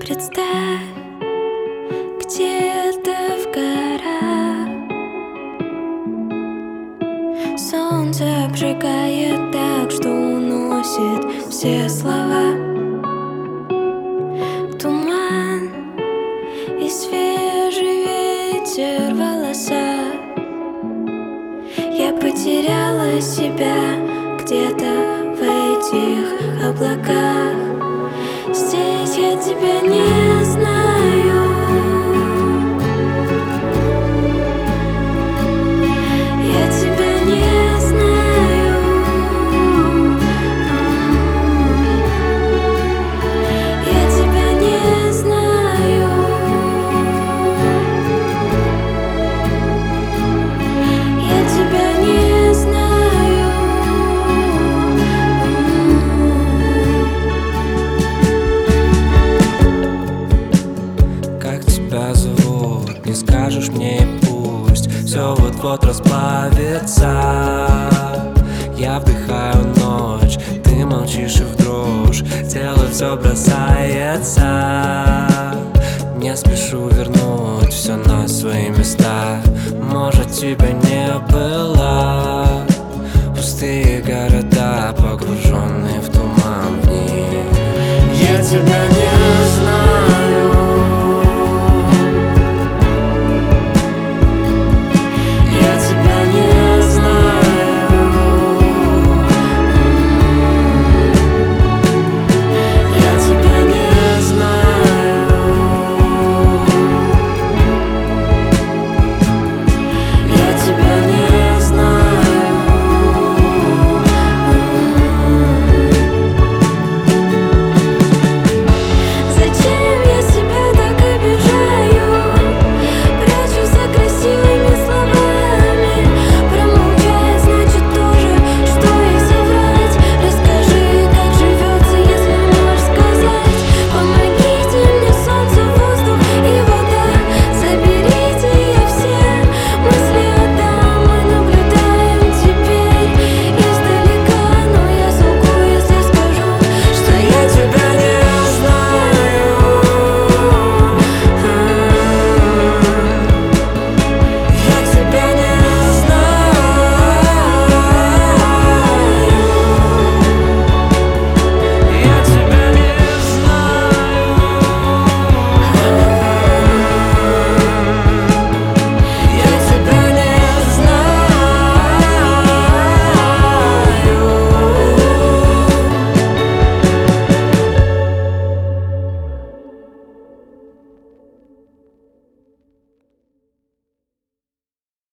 Представь, где-то в горах солнце обжигает так, что уносит все слова. Туман и свежий ветер в волосах. Я потеряла себя где-то в этих облаках. Здесь я тебя не знаю. Я тебя не знаю. Я тебя не знаю. Я тебя не знаю. Как тебя зовут, не скажешь мне и пусть все вот-вот расплавится. Я вдыхаю ночь, ты молчишь и в дрожь тело все бросается.